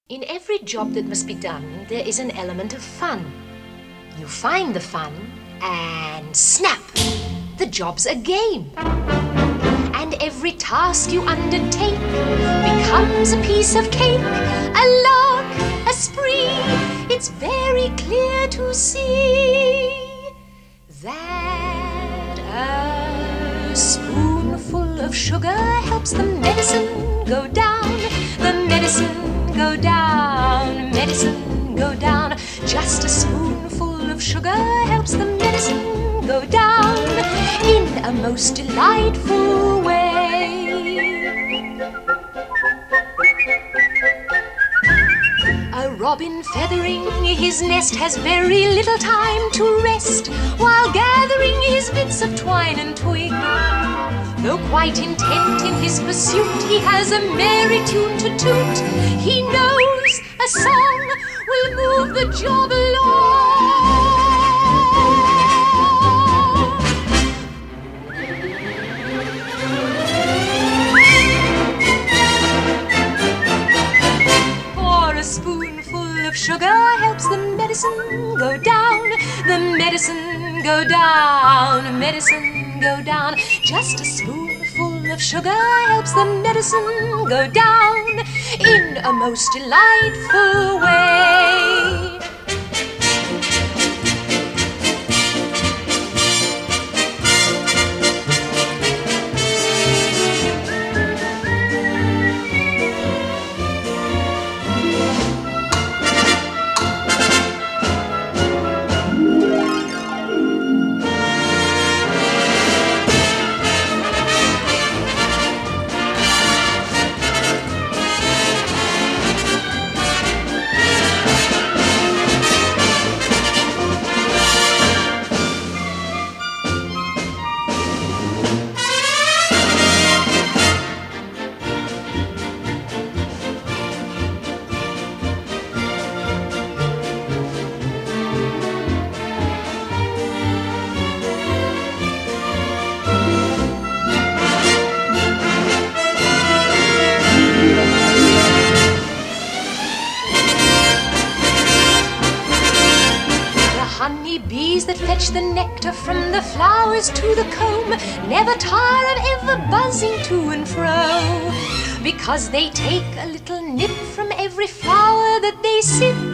In every job that must be done, there is an element of fun. You find the fun, and snap! The job's a game. And every task you undertake becomes a piece of cake, a lark, a spree. It's very clear to see that a spoonful of sugar helps the medicine go down, the medicine go down, medicine go down. Just a spoonful of sugar helps the medicine go down in a most delightful way. A robin feathering his nest has very little time to rest while gathering his bits of twine and twig. Though quite intent in his pursuit, he has a merry tune to toot. He knows a song will move the job along. For a spoonful of sugar helps the medicine go down, the medicine go down, medicine go down. Just a spoonful of sugar helps the medicine go down in a most delightful way. Honeybees that fetch the nectar from the flowers to the comb never tire of ever buzzing to and fro, because they take a little nip from every flower that they sip